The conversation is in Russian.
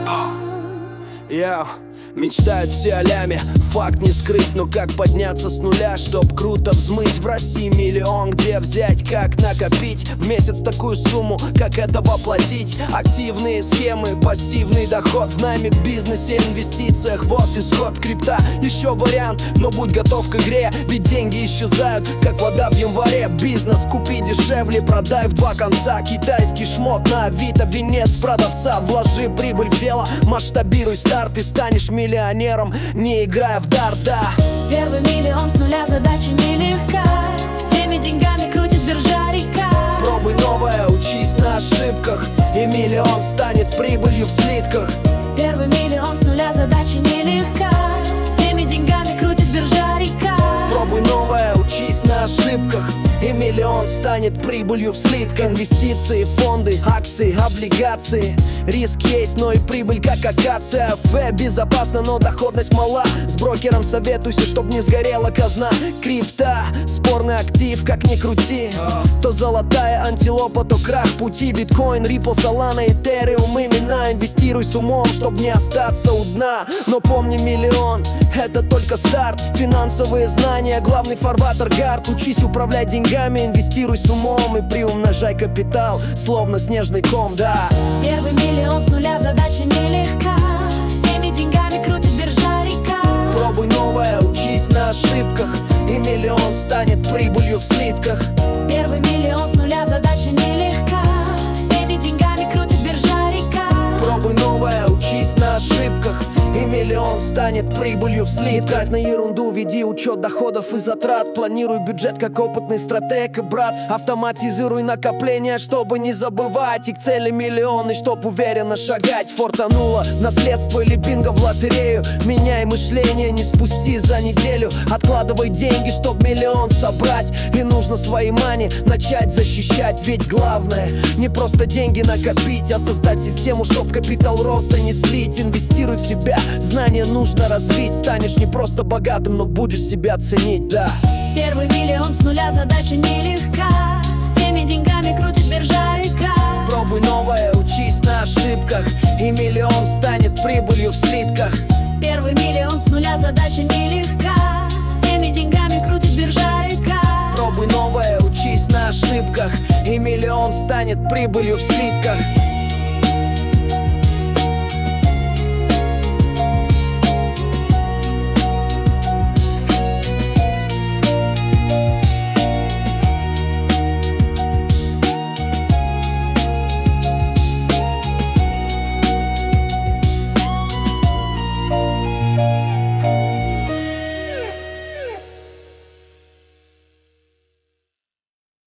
Мечтают все о ляме, факт не скрыть. Но как подняться с нуля, чтоб круто взмыть? В России миллион, где взять, как накопить в месяц такую сумму, как это воплотить? Активные схемы, пассивный доход в найме, бизнесе, инвестициях. Вот исход крипта, еще вариант, но будь готов к игре. Ведь деньги исчезают, как вода в январе. Бизнес купи дешевле, продай в два конца. Китайский шмот на Авито, венец продавца. Вложи прибыль в дело, масштабируй старт, и станешь миллионером, не играя в дартс, да. Первый миллион с нуля, задача нелегка. Всеми деньгами крутит биржа река. Пробуй новое, учись на ошибках, и миллион станет прибылью в слитках. Первый миллион с нуля, задача нелегка. Всеми деньгами крутит биржа река. Пробуй новое, учись на ошибках, и миллион станет прибылью в слитках. Инвестиции, фонды, акции, облигации. Риск есть, но и прибыль как акация. Безопасно, но доходность мала. С брокером советуйся, чтоб не сгорела казна. Крипта, спорный актив, как ни крути. То золотая антилопа, то крах пути. Биткоин, Ripple, Solana, Ethereum, имена. Инвестируй с умом, чтоб не остаться у дна. Но помни, миллион — это только старт. Финансовые знания, главный фарватер гард. Учись управлять деньгами, инвестируй с умом и приумножай капитал, словно снежный ком, да. Первый миллион с нуля, задача нелегка. Всеми деньгами крутит биржа река. Пробуй новое, учись на ошибках, и миллион станет прибылью в слитках. Первый миллион с нуля, задача нелегка. Всеми деньгами крутит биржа река. Пробуй новое, учись на ошибках, и миллион станет прибылью в слитках. На ерунду веди учет доходов и затрат. Планируй бюджет как опытный стратег и брат. Автоматизируй накопления, чтобы не забывать. И к цели миллионы, чтоб уверенно шагать. Фортануло наследство или бинго в лотерею. Меняй мышление, не спусти за неделю. Откладывай деньги, чтоб миллион собрать. И нужно свои мани начать защищать. Ведь главное не просто деньги накопить, а создать систему, чтоб капитал рос, а не слить. Инвестируй в себя, знания нужно развить. Станешь не просто богатым, но будешь себя ценить, да. Первый миллион с нуля, задача нелегка. Всеми деньгами крутит биржа река. Пробуй новое, учись на ошибках, и миллион станет прибылью в слитках. Первый миллион с нуля, задача нелегка. Всеми деньгами крутит биржа река. Пробуй новое, учись на ошибках, и миллион станет прибылью в слитках.